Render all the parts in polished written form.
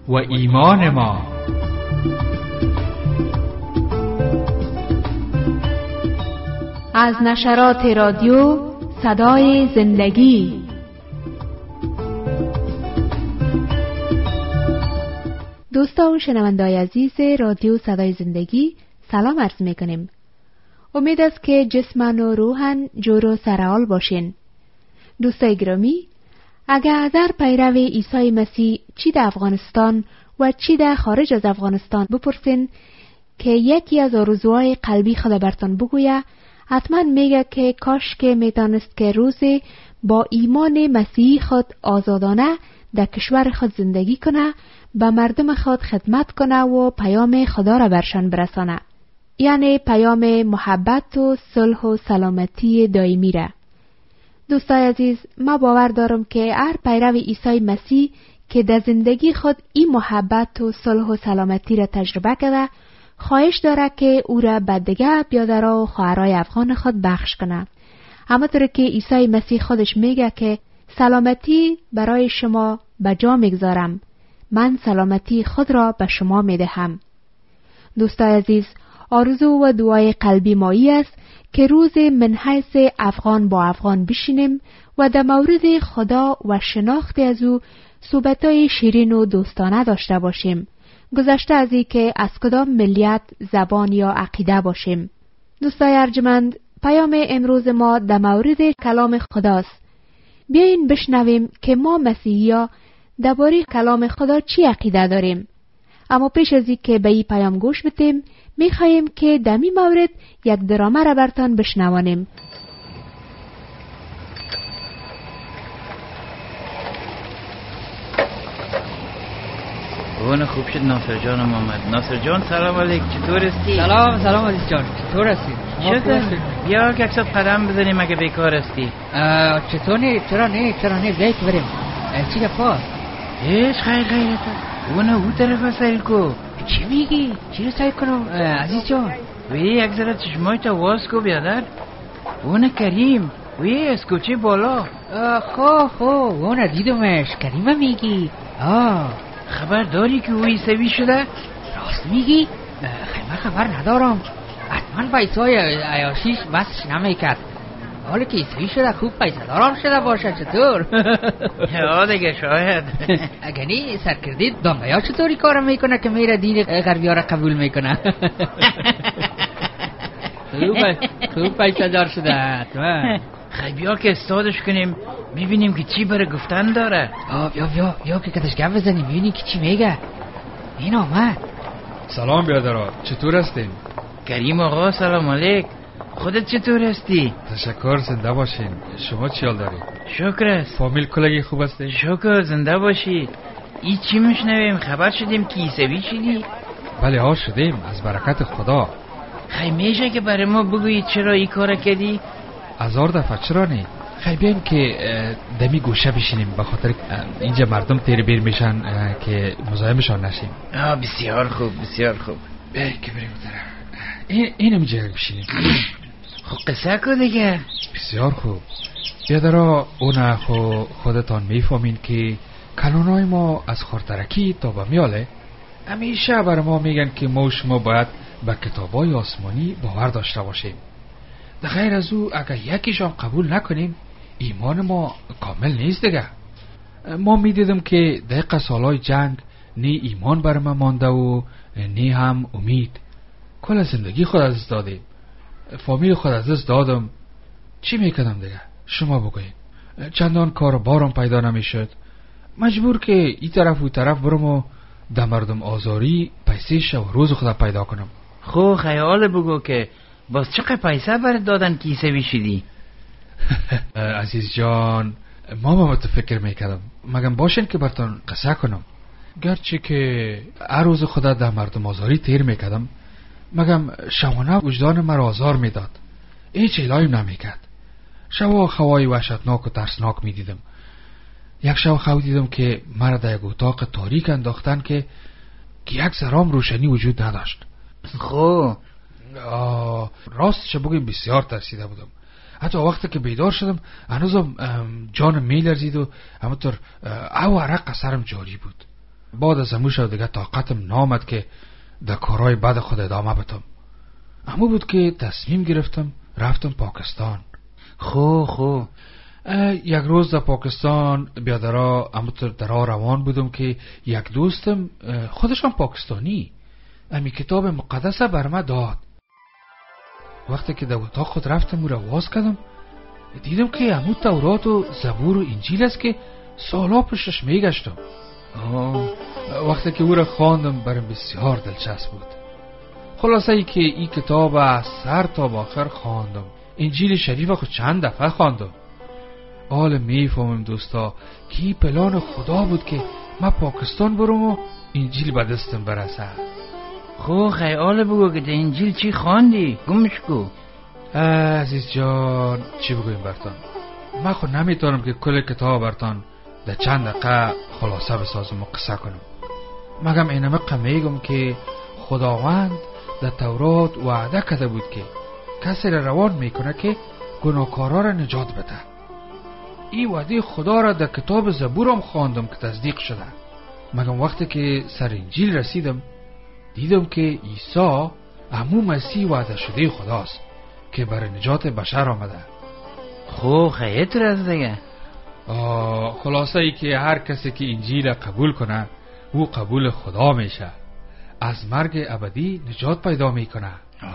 و ایمان ما. از نشرات رادیو صدای زندگی. دوستان و شنونده‌های عزیز رادیو صدای زندگی، سلام عرض می‌کنیم. امید است که جسمن و روحن جور و سرحال باشین. دوستای گرامی، اگر از هر پیرو عیسی مسیح چی در افغانستان و چی در خارج از افغانستان بپرسین که یکی از آرزوهای قلبی خود برتان بگویه، حتما میگه که کاش که میتونست که روزی با ایمان مسیحی خود آزادانه در کشور خود زندگی کنه، به مردم خود خدمت کنه و پیام خدا را برشان برسانه، یعنی پیام محبت و صلح و سلامتی دائمی را. دوستای عزیز، ما باور دارم که هر پیرو عیسی مسیح که در زندگی خود این محبت و صلح و سلامتی را تجربه کرده، خواهش داره که او را به دیگه برادرها و خواهرای افغان خود بخش کنه. همونطور که عیسی مسیح خودش میگه که سلامتی برای شما به جا میگذارم، من سلامتی خود را به شما میدهم. دوستای عزیز، آرزو و دعای قلبی مایی است که روز من حیث افغان با افغان بشینیم و در مورد خدا و شناخت از او صحبت‌های شیرین و دوستانه داشته باشیم، گذشته از این که از کدام ملیت، زبان یا عقیده باشیم. دوستای ارجمند، پیام امروز ما در مورد کلام خداست. بیاین بشنویم که ما مسیحی‌ها درباره کلام خدا چی عقیده داریم. اما پیش از این که به این پیام گوش بدیم، می‌خواهیم که در این مورد یک درامه را برتان بشنوانیم. اون خوب شد ناصر جانم آمد. ناصر جان سلام علیک، چطور هستی؟ سلام علیک جان، چطور هستی؟ بیا یک صد قدم بزنیم اگه بیکار هستی. چطور نه؟ چرا نه بیایید بریم. چی دفعه؟ ایش خیرت اون طرف سیل کو. چی میگی؟ چی رو سیل کنم عزیز جان؟ وی یک ذره چشمای تا واز کو بیادر. اون کریم وی از کوچه بالا. خو اون دیدمش. کریمه میگی؟ خبر داری که اوی سوی شده؟ راست میگی؟ خیمه خبر ندارم. حتما پیسای عیاشیش بسش نمیکرد. حالا که سوی شده خوب پیسه دارم شده باشه. چطور؟ دیگه شاید. اگه نی سرکردید دانگایا چطوری کارم میکنه که میره دین غربی ها را قبول میکنه؟ خوب پیسه دار شده حتما. بیا که استادش کنیم ببینیم که چی برای گفتن داره. بیا که کتش گپ بزنیم ببینیم که چی میگه. این آمد. سلام بیادرها، چطور هستین؟ کریم آقا سلام علیک. خودت چطور هستی؟ تشکر، زنده باشین. شما چی حال دارید؟ شکر است. فامیل کلگی خوب هستین؟ شکر، زنده باشی. ای چی میشنویم؟ خبر شدیم که عیسوی شدی؟ بله شدیم، از برکت خدا. میشه که برای ما بگویی چرا این کار کردی؟ 1000 دفعه چرا نه؟ بیاین که دمی گوشه بشینیم، به خاطر اینجا مردم تیر بیر میشن که مزاحمشان نشیم. بسیار خوب. بیاین که بریم طرف. اینم جای بشینیم. خب قصه کو دیگه. بسیار خوب. بیادرها، اون خودتان میفهمین که کانونای ما از خورترکی تا به میاله. همیشه برای ما میگن که ما و شما باید به کتابای آسمانی باور داشته باشیم. در غیر از او اگر یکیشان قبول نکنیم، ایمان ما کامل نیست دیگه. ما میدیدم که دقیقه سالای جنگ نی ایمان بر ما مانده و نی هم امید. کل زندگی خود از دست دادیم، فامیل خود از دست دادم. چی میکنم دیگه؟ شما بگوین. چندان کار بارم پیدا نمیشد، مجبور که ای طرف و طرف برم و در مردم آزاری پیسه شب روز خود پیدا کنم. خو خیال بگو که باز چقدر پیسه برات دادن که سوی شدی؟ عزیز جان، ما فکر میکردم مگم باشین که براتون قصه کنم. گرچه که هر روز خدا در مردم آزاری تیر میکردم، مگم شبانه وجدان مرا آزار میداد، هیچ علایم نمیکرد. شبا خوای وحشتناک و ترسناک میدیدم. یک شب خو دیدم که مرا در یک اتاق تاریک انداختن که یک ذرام روشنی وجود نداشت. خو راستش بگیم بسیار ترسیده بودم. حتی وقتی که بیدار شدم هنوزم جانم میلرزید و همونطور او عرق سرم جاری بود. بعد از همون شو دیگه طاقتم نامد که در کارهای بد خود ادامه بدم. همون بود که تصمیم گرفتم رفتم پاکستان. خو یک روز در پاکستان بیادرا همونطور درا روان بودم که یک دوستم خودشان پاکستانی امی کتاب مقدس بر من داد. وقتی که در اتاق خود رفتم او را واز کردم، دیدم که همون تورات و زبور و انجیل است که سالا پشتش میگشتم. وقتی که او را خواندم برام بسیار دلچسب بود. خلاصه ای که این کتاب از سر تا به آخر خواندم. انجیل شریف خود چند دفعه خواندم. حالا میفهمم دوستا که این پلان خدا بود که من پاکستان برم و انجیل به دستم برسه. خو خیال بگو که ده انجیل چی خواندی؟ گمش کو. عزیز جان چی بگویم برتان؟ من خود نمیتونم که کل کتاب برتان در چند دقیقه خلاصه بسازم و قصه کنم. مگم اینمه میگم که خداوند در تورات وعده کرده بود که کسی را روان میکنه که گناهکارا را نجات بده. این وعده خدا را در کتاب زبورم خواندم که تصدیق شده. مگم وقتی که سر انجیل رسیدم دیدم که عیسی همون مسیح وعده شده خداست که برای نجات بشر آمده. خو خیلی از دیگه. خلاصه ای که هر کسی که انجیل قبول کنه او قبول خدا میشه، از مرگ ابدی نجات پیدا میکنه.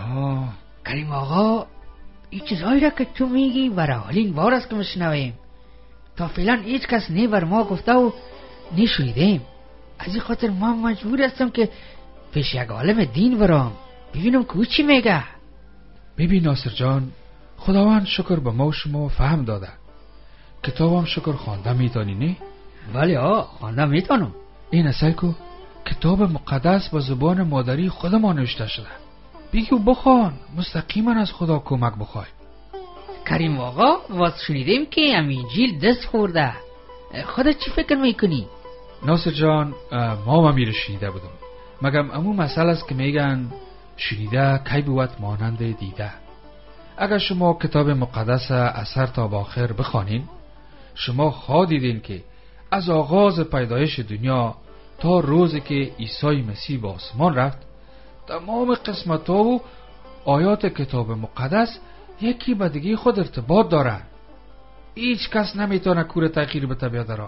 کریم آقا این چیزهایی را که تو میگی برای اولین بار است که مشنویم. تا فعلا هیچ کس نه بر ما گفته و نه شنیدیم. از این خاطر ما مجبور هستم که پیش یک عالم دین برام ببینم که او چی میگه. ببین ناصر جان، خداوند شکر به ما و شما فهم داده. کتابم شکر خوانده میتونی نه؟ بله خوانده میتونم. این اصل کو کتاب مقدس با زبان مادری خود ما نوشته شده. بگی و بخوان، مستقیما از خدا کمک بخوای. کریم آقا واس شنیدیم که انجیل دست خورده. خودت چی فکر میکنی؟ ناصر جان، ما میره شنیده بودم. مگم امو مسئله است که میگن شنیده کی بود مانند دیده. اگر شما کتاب مقدس از سر تا به آخر بخوانین، شما خواه دیدین که از آغاز پیدایش دنیا تا روزی که عیسی مسیح به آسمان رفت، تمام قسمت‌ها و آیات کتاب مقدس یکی به دیگه خود ارتباط دارن. هیچ کس نمیتونه کور تغییر بده بیادرا.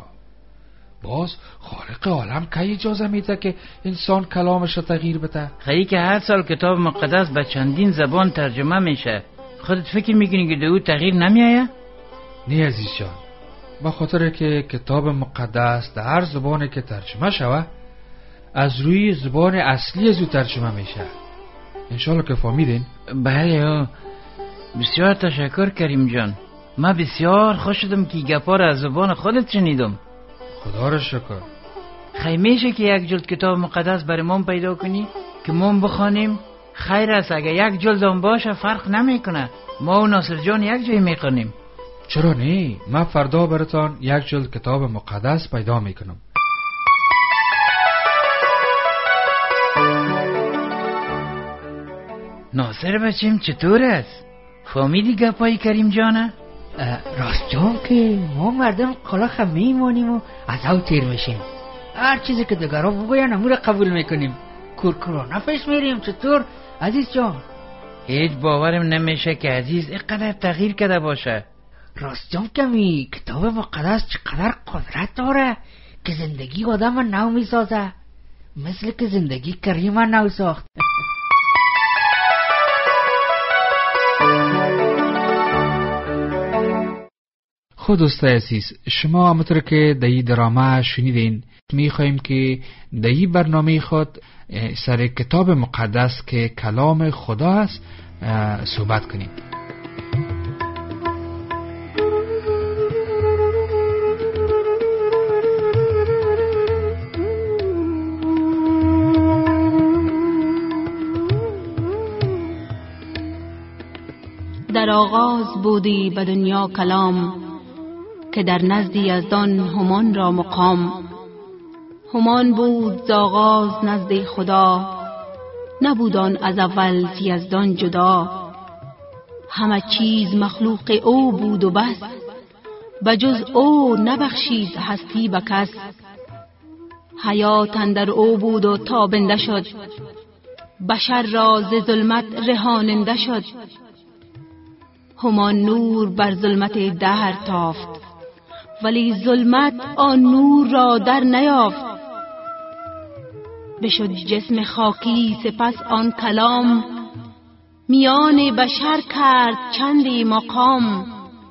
باز خالق عالم که اجازه میده که انسان کلامش رو تغییر بده؟ خیلی که هر سال کتاب مقدس به چندین زبان ترجمه میشه. خودت فکر میکنی که دو تغییر نمیایه؟ نه عزیز جان، با خاطر که کتاب مقدس در هر زبانی که ترجمه شوه از روی زبان اصلی از او ترجمه میشه. انشالله که فهمیدین؟ بله بسیار تشکر کریم جان. من بسیار خوش شدم که گپا را از زبان خودت شنیدم. خدا را شکر. خیلی میشه که یک جلد کتاب مقدس برای ما پیدا کنی که ما بخوانیم؟ خیر است اگه یک جلد هم باشه فرق نمیکنه. ما و ناصر جان یک جای میکنیم. چرا نه؟ من فردا براتان یک جلد کتاب مقدس پیدا میکنم. ناصر بچیم چطور است؟ فهمیدی گپای کریم جانه؟ راست جان که ما مردم خلاخ میمانیم و از او تیر میشیم. هر چیزی که دگرها بگوین امور قبول میکنیم. کورکورانه پیش میریم. چطور عزیز جان؟ هیچ باورم نمیشه که عزیز اینقدر تغییر کرده باشه. راست جان کمی کتاب مقدس چقدر قدرت داره که زندگی آدم نو میسازه، مثل که زندگی کریم نو ساخت. خود دوستای عزیز، شما همونطور که در این درامه شنیدین، میخواییم که در این برنامه خود سر کتاب مقدس که کلام خدا است صحبت کنیم. در آغاز بودی به دنیا کلام، که در نزد یزدان همان را مقام. همان بود ز آغاز نزد خدا، نبود آن از اول ز یزدان جدا. همه چیز مخلوق او بود و بس، بجز او نبخشید هستی به کس. حیات اندر او بود و تابنده شد، بشر را ز ظلمت رهاننده شد. همان نور بر ظلمت دهر تافت، ولی ظلمت آن نور را در نیافت. بشد جسم خاکی سپس آن کلام، میان بشر کرد چندی مقام.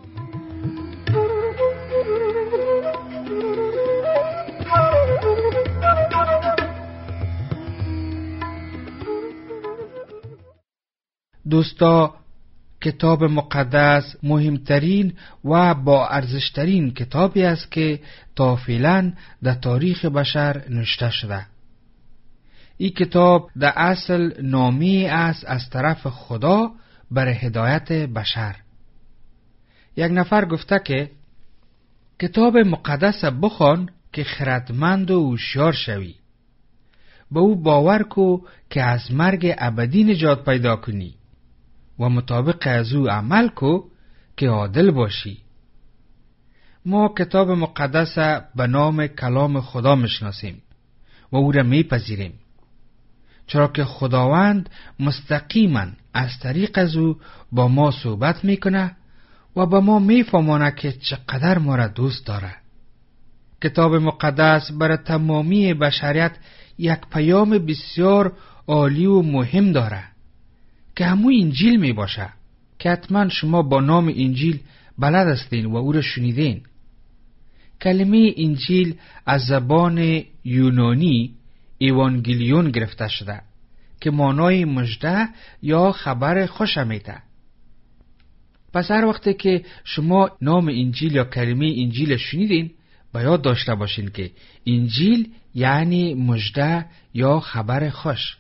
دوستا، کتاب مقدس مهمترین و با ارزشترین کتابی است که تا فعلا در تاریخ بشر نوشته شده. این کتاب در اصل نامه‌ای است از طرف خدا برای هدایت بشر. یک نفر گفته که کتاب مقدس بخوان که خردمند و هوشیار شوی. به او باور کو که از مرگ ابدی نجات پیدا کنی و مطابق از او عمل کو که عادل باشی. ما کتاب مقدس به نام کلام خدا میشناسیم و او را میپذیریم، چرا که خداوند مستقیما از طریق از او با ما صحبت میکنه و به ما میفهمانه که چقدر ما را دوست داره. کتاب مقدس برای تمامی بشریت یک پیام بسیار عالی و مهم داره که همون انجیل می باشه که حتما شما با نام انجیل بلد هستین و او را شنیدین. کلمه انجیل از زبان یونانی ایوانگلیون گرفته شده که معنای مژده یا خبر خوش میده. پس هر وقتی که شما نام انجیل یا کلمه انجیل شنیدین، باید داشته باشین که انجیل یعنی مژده یا خبر خوش.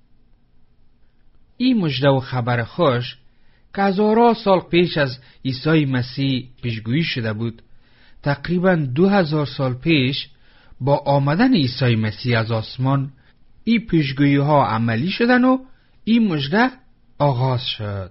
این مژده و خبر خوش که هزارها سال پیش از عیسی مسیح پیشگویی شده بود، تقریباً 2000 سال پیش با آمدن عیسی مسیح از آسمان این پیشگویی ها عملی شدن و این مژده آغاز شد.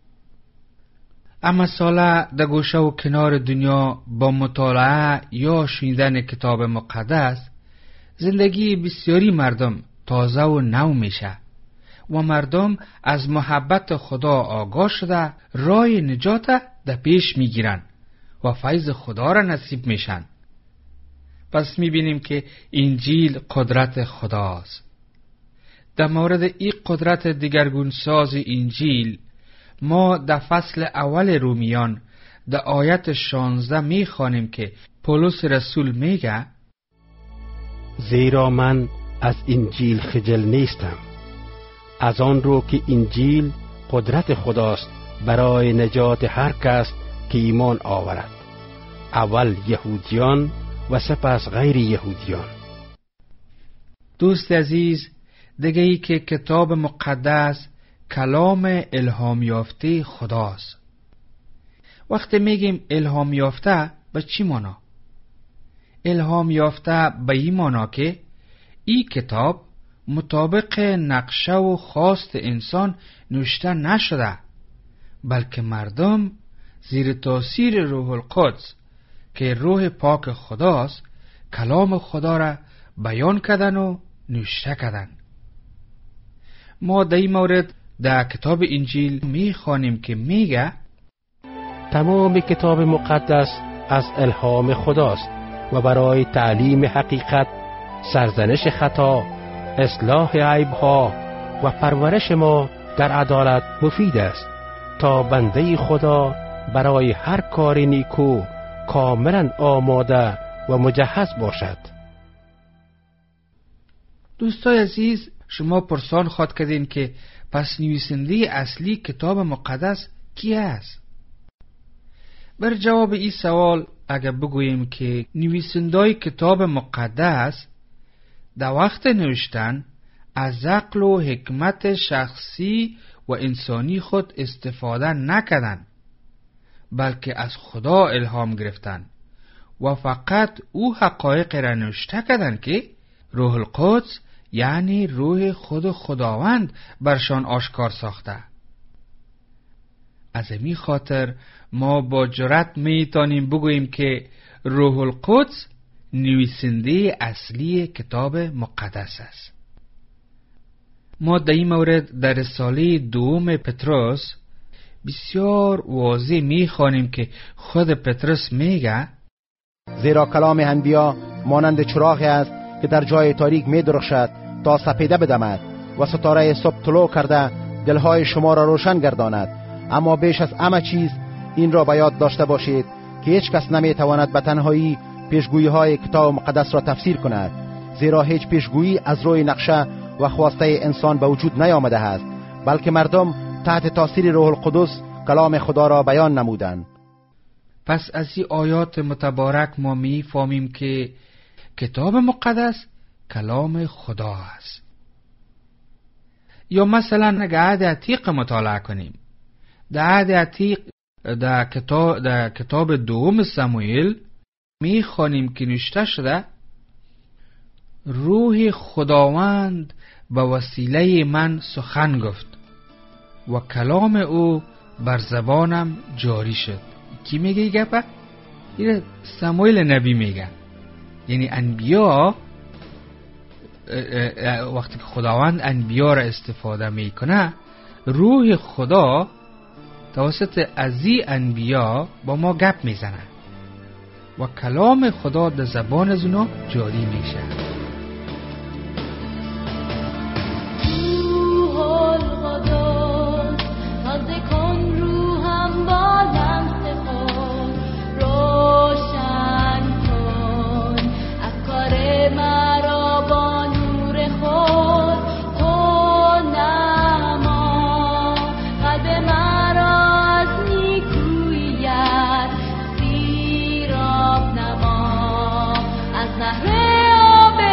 اما ساله در گوشه و کنار دنیا با مطالعه یا شنیدن کتاب مقدس زندگی بسیاری مردم تازه و نو میشه و مردم از محبت خدا آگاه شده راه نجات در پیش میگیرن و فیض خدا را نصیب میشن. پس میبینیم که انجیل قدرت خداست. در مورد این قدرت دگرگون ساز انجیل ما در فصل اول رومیان در آیت 16 میخوانیم که پولس رسول میگه: زیرا من از انجیل خجل نیستم، از آن رو که انجیل قدرت خداست برای نجات هر کس که ایمان آورد، اول یهودیان و سپس غیر یهودیان. دوست عزیز، دیگه ای که کتاب مقدس کلام الهام یافته خداست. وقتی میگیم الهام یافته به چی معنا؟ الهام یافته به این معنا که این کتاب مطابق نقشه و خواست انسان نوشته نشده، بلکه مردم زیر تاثیر روح القدس که روح پاک خداست کلام خدا را بیان کردن و نوشته کردن. ما در این مورد در کتاب انجیل میخوانیم که میگه تمام کتاب مقدس از الهام خداست و برای تعلیم حقیقت، سرزنش خطا، اصلاح عیبها و پرورش ما در عدالت مفید است تا بنده خدا برای هر کار نیکو کاملا آماده و مجهز باشد. دوستای عزیز، شما پرسان خواهد کردین که پس نویسنده اصلی کتاب مقدس کی است؟ بر جواب این سوال اگر بگوییم که نویسنده کتاب مقدس در وقت نوشتن از عقل و حکمت شخصی و انسانی خود استفاده نکردند، بلکه از خدا الهام گرفتند و فقط او حقایق را نوشته کردند که روح القدس یعنی روح خود خداوند برشان آشکار ساخته. از این خاطر ما با جرأت میتونیم بگوییم که روح القدس نویسنده اصلی کتاب مقدس است. ما در این مورد در رساله دوم پتروس بسیار واضح می‌خوانیم که خود پتروس میگه زیرا کلام انبیا مانند چراغی است که در جای تاریک می‌درخشد تا سپیده بدمد و ستاره صبح طلوع کرده دلهای شما را روشن گرداند. اما بیش از همه چیز این را به یاد داشته باشید که هیچ کس نمی‌تواند به تنهایی پیشگویی‌های کتاب مقدس را تفسیر کند، زیرا هیچ پیشگویی از روی نقشه و خواسته انسان به وجود نیامده است، بلکه مردم تحت تاثیر روح القدس کلام خدا را بیان نمودند. پس از این آیات متبارک ما می‌فهمیم که کتاب مقدس کلام خدا است. یا مثلا اگر عهد عتیق مطالعه کنیم، در عهد عتیق در کتاب دوم سموئیل می‌خوانیم که نوشته شده روح خداوند به وسیله من سخن گفت و کلام او بر زبانم جاری شد. کی میگه این گپه؟ این سموئیل نبی میگه. یعنی انبیا وقتی که خداوند انبیا را استفاده میکنه، روح خدا توسط ازی انبیا با ما گپ میزنه و کلام خدا در زبان از اونا جاری میشه. نهر آب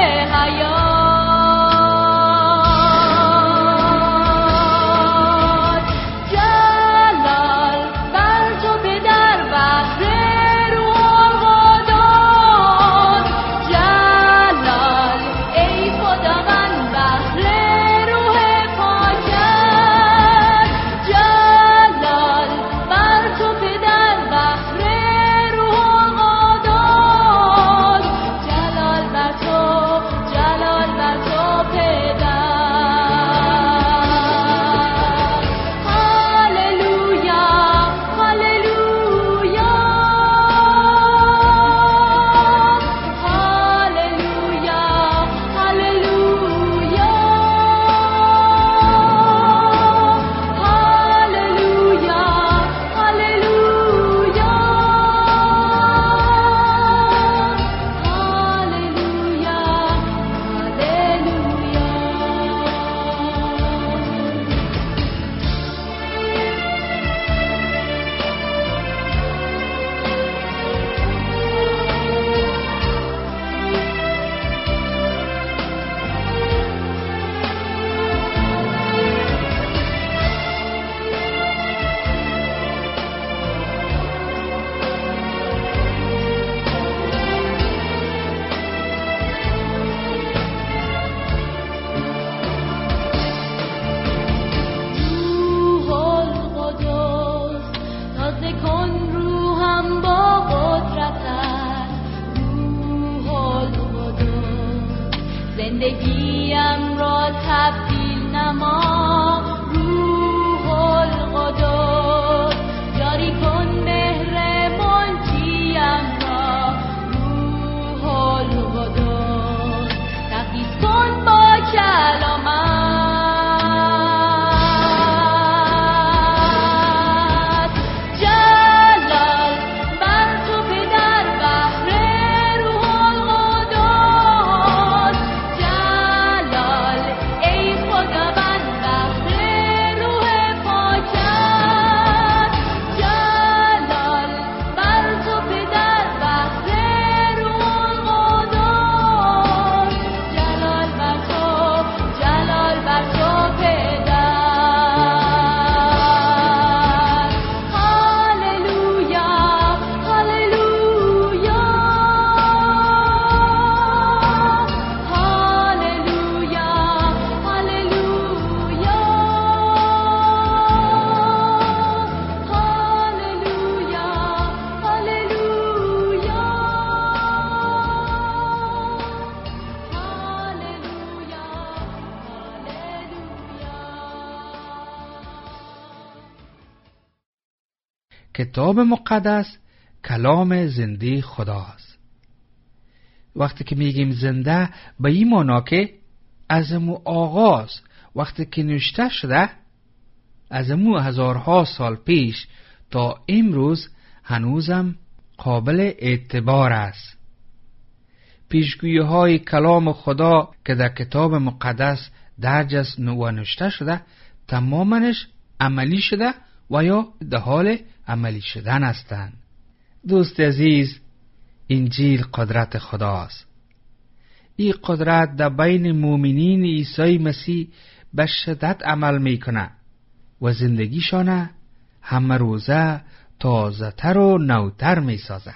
کتاب مقدس کلام زنده خداست. وقتی که میگیم زنده به این معنا که از امو آغاز وقتی که نوشته شده، از امو هزارها سال پیش تا امروز هنوزم قابل اعتبار است. پیشگویی های کلام خدا که در کتاب مقدس درج است و نوشته شده تمامش عملی شده و یا در حال عملی شدن هستند. دوست عزیز، انجیل قدرت خداست. این قدرت در بین مؤمنین عیسی مسیح به شدت عمل میکنه و زندگیشان همه روزه تازه تر و نوتر میسازه.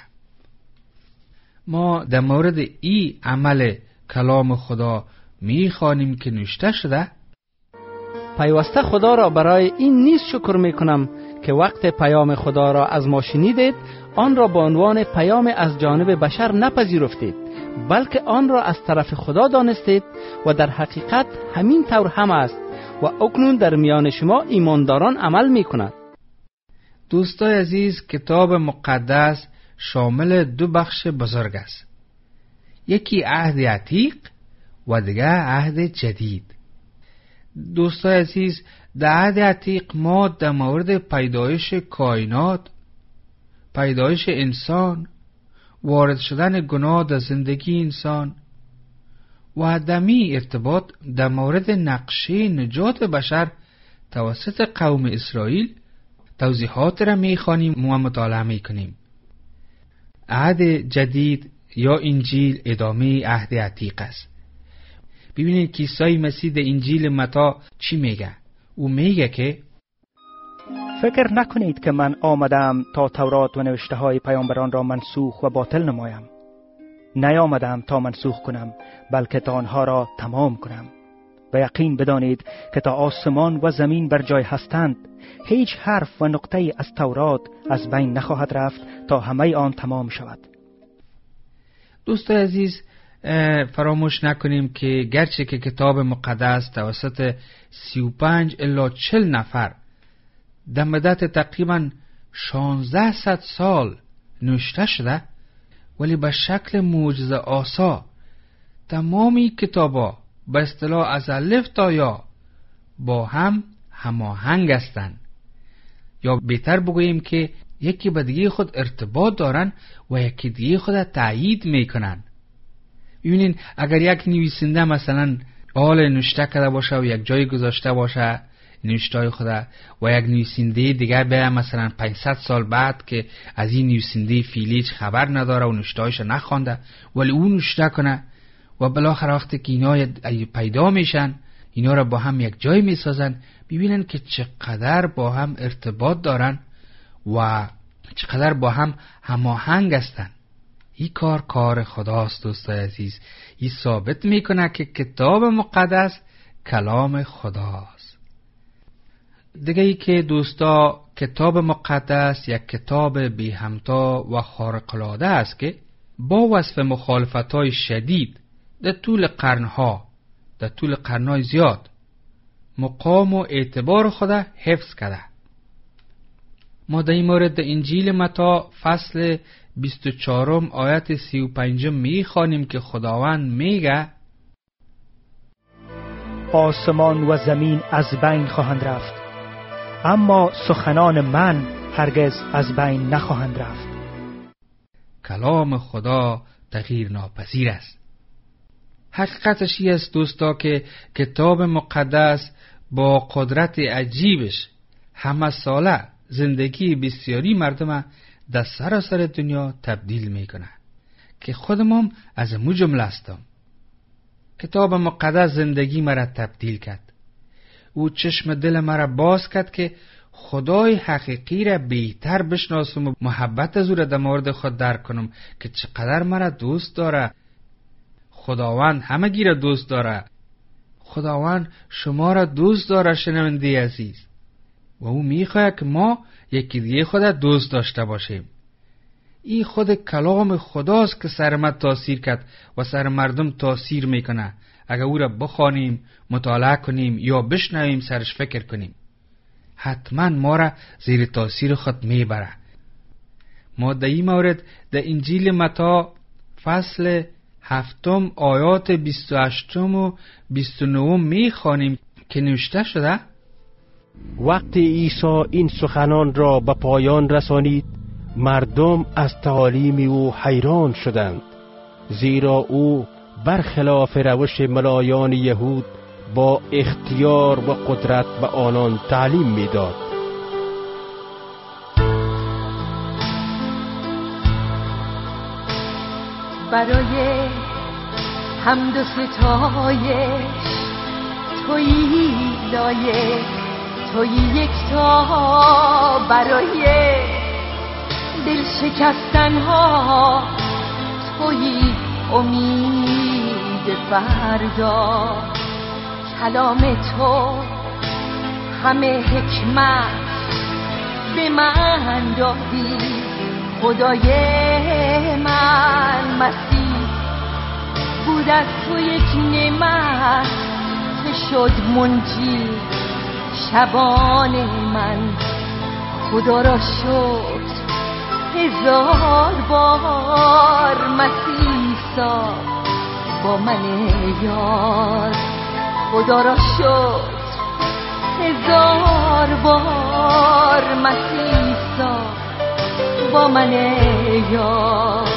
ما در مورد این عمل کلام خدا میخوانیم که نوشته شده: پیوسته خدا را برای این نیز شکر میکنم که وقت پیام خدا را از ما شنیدید، آن را به عنوان پیام از جانب بشر نپذیرفتید، بلکه آن را از طرف خدا دانستید و در حقیقت همین طور هم است و اکنون در میان شما ایمانداران عمل میکند. دوستای عزیز، کتاب مقدس شامل دو بخش بزرگ است. یکی عهد عتیق و دیگر عهد جدید. دوستای عزیز، در عهد عتیق ما در مورد پیدایش کائنات، پیدایش انسان، وارد شدن گناه در زندگی انسان و دمی ارتباط در مورد نقشه نجات بشر توسط قوم اسرائیل توضیحات را میخوانیم و مطالعه میکنیم. عهد جدید یا انجیل ادامه عهد عتیق است. ببینید که عیسی مسیح در انجیل متی چی میگه؟ او میگه که فکر نکنید که من آمدم تا تورات و نوشته های پیامبران را منسوخ و باطل نمایم. نیامدم تا منسوخ کنم، بلکه تا آنها را تمام کنم. و یقین بدانید که تا آسمان و زمین بر جای هستند، هیچ حرف و نقطه از تورات از بین نخواهد رفت تا همه آن تمام شود. دوستان عزیز، فراموش نکنیم که گرچه که کتاب مقدس توسط 35 الی 40 نفر در مدت تقریبا 1600 سال نوشته شده، ولی به شکل معجزه آسا تمامی کتابا به اصطلاح از الف تا یا با هم هماهنگ هستند، یا بهتر بگوییم که یکی به دیگه خود ارتباط دارن و یکی دیگه خود تایید میکنن. ببینین اگر یک نویسنده مثلا آل نوشته کرده باشه و یک جای گذاشته باشه نوشته‌های خدا و یک نویسنده دیگر به مثلا 500 سال بعد که از این نویسنده فیلیج خبر نداره و نوشته‌هایش نخونده ولی اون نوشته کنه و بالاخره وقتی که اینا پیدا میشن اینا را با هم یک جای میسازن، ببینن که چقدر با هم ارتباط دارن و چقدر با هم هماهنگ هستن. این کار خداست. دوستای عزیز، این ثابت میکنه که کتاب مقدس کلام خداست. دیگه ای که دوستا کتاب مقدس یک کتاب بی همتا و خارق‌العاده است که با وصف مخالفت‌های شدید در طول قرن‌های زیاد مقام و اعتبار خدا حفظ کرده. ما در این مورد در انجیل متی فصل 24 آیت 35 میخوانیم که خداوند میگه: آسمان و زمین از بین خواهند رفت، اما سخنان من هرگز از بین نخواهند رفت. کلام خدا تغییر ناپذیر است. حقیقتش این است دوستا که کتاب مقدس با قدرت عجیبش همه ساله زندگی بسیاری مردم در سراسر دنیا تبدیل میکنه که خودمون از مو جمله هستم. کتاب مقدس زندگی مرا تبدیل کرد. او چشم دل مرا باز کرد که خدای حقیقی را بهتر بشناسم و محبت از او را در مورد خود درک کنم که چقدر مرا دوست داره. خداوند همگی را دوست داره. خداوند شما را دوست داره شنونده عزیز، و او میخواد که ما یکی دیگه خود دوست داشته باشیم. این خود کلام خداست که سر ما تاثیر کرد و سر مردم تاثیر میکنه. اگر او را بخوانیم، مطالعه کنیم یا بشنویم، سرش فکر کنیم، حتما ما را زیر تاثیر خود میبره. ما در این مورد در انجیل متی فصل 7 آیات 28 و 29 میخوانیم که نوشته شده: وقتی عیسی این سخنان را به پایان رسانید، مردم از تعالیم او حیران شدند، زیرا او برخلاف روش ملایان یهود با اختیار و قدرت به آنان تعلیم میداد. برای حمد و ستایش تویی لایق، تویی یکتا، برای دل شکستن ها تویی امید فردا. کلام تو همه حکمت به من دادی، خدای من. مسیح بود از تو یک نعمت که شد منجی شبان من. خدا را شکر 1000 بار، مسیح سا با من یار. خدا را شکر 1000 بار، مسیح سا با من یار.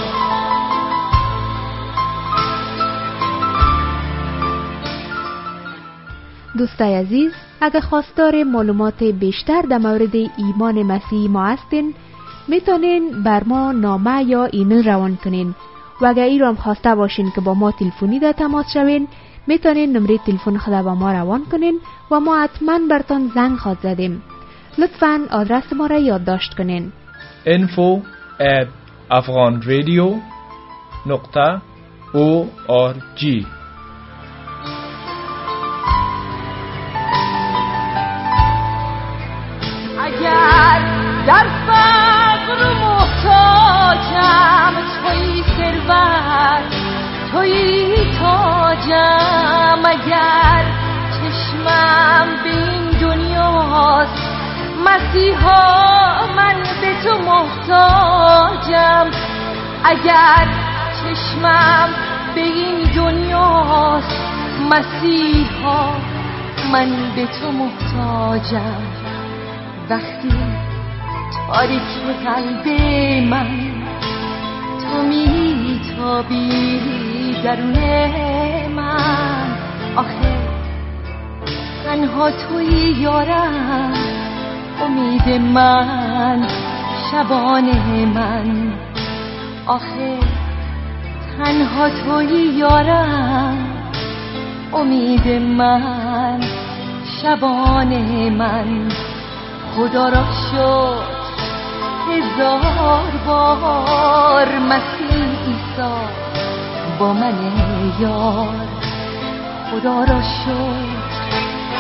دوستای عزیز، اگر خواستار معلومات بیشتر در مورد ایمان مسیحی ما هستین، میتونین بر ما نامه یا ایمیل روان کنین و اگر ای رو هم خواسته باشین که با ما تلفنی در تماس شوین، میتونین نمره تلفن خود با ما روان کنین و ما حتما برتان زنگ خواهد زدیم. لطفاً آدرس ما را یادداشت کنین: info@afghanradio.org. اگر در فقر و محتاجم، تویی ثروت، تویی تاجم. اگر چشمم به این دنیاست، مسیحا من به تو محتاجم. اگر چشمم به این دنیاست، مسیحا من به تو محتاجم. وقتی تاریکی قلب من تو میتابی درون من، آخه تنها تویی یارم، امید من، شبان من. آخه تنها تویی یارم، امید من، شبان من. خدا را شکر 1000 بار، مسیح عیسی با من یار. خدا را شکر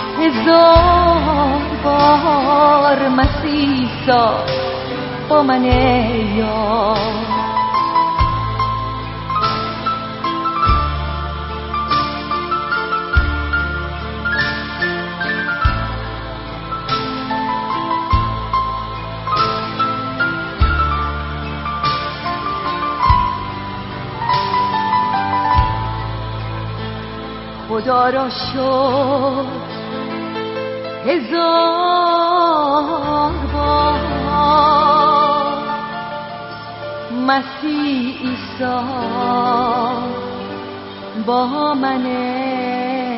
1000 بار، مسیح عیسی با من یار. خدا را شکر 1000 بار، مسیح عیسی با من